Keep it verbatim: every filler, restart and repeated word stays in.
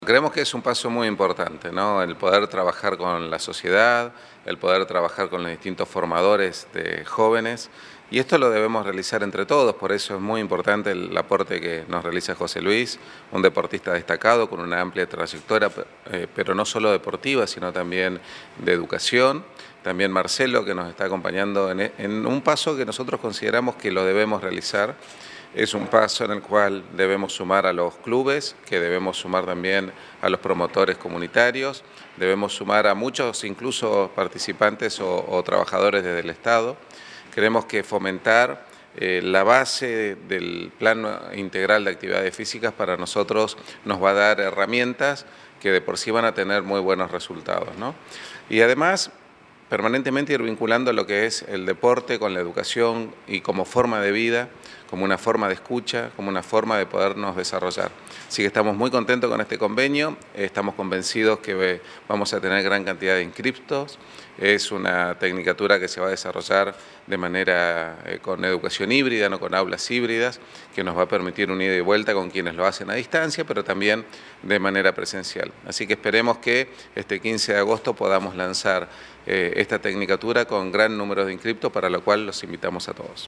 Creemos que es un paso muy importante, ¿no? El poder trabajar con la sociedad, el poder trabajar con los distintos formadores de jóvenes, y esto lo debemos realizar entre todos. Por eso es muy importante el aporte que nos realiza José Luis, un deportista destacado con una amplia trayectoria, eh, pero no solo deportiva, sino también de educación. También Marcelo, que nos está acompañando en, en un paso que nosotros consideramos que lo debemos realizar. Es un paso en el cual debemos sumar a los clubes, que debemos sumar también a los promotores comunitarios, debemos sumar a muchos incluso participantes o, o trabajadores desde el Estado. Creemos que fomentar eh, la base del Plan Integral de Actividades Físicas para nosotros nos va a dar herramientas que de por sí van a tener muy buenos resultados, ¿no? Y además, permanentemente ir vinculando lo que es el deporte con la educación y como forma de vida, como una forma de escucha, como una forma de podernos desarrollar. Así que estamos muy contentos con este convenio, estamos convencidos que vamos a tener gran cantidad de inscriptos. Es una tecnicatura que se va a desarrollar de manera eh, con educación híbrida, no con aulas híbridas, que nos va a permitir un ida y vuelta con quienes lo hacen a distancia, pero también de manera presencial. Así que esperemos que este quince de agosto podamos lanzar eh, esta tecnicatura con gran número de inscriptos, para lo cual los invitamos a todos.